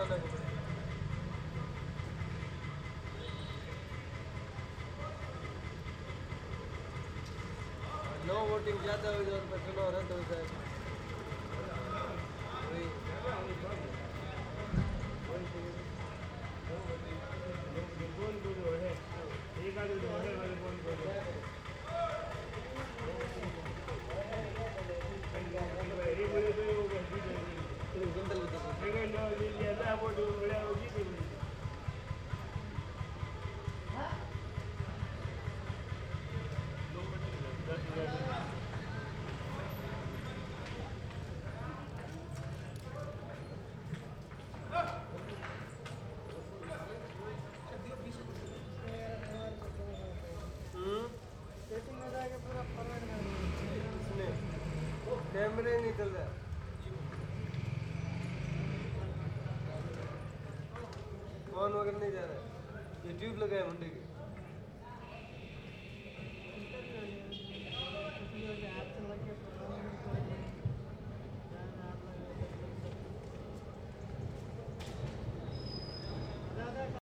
जाना है। No voting ज़्यादा हो जाए तो चुनाव रद्द हो जाए। कैमरे नहीं चल रहा, फोन वगैरह नहीं जा रहा है, ये ट्यूब लगाए मुंडे की।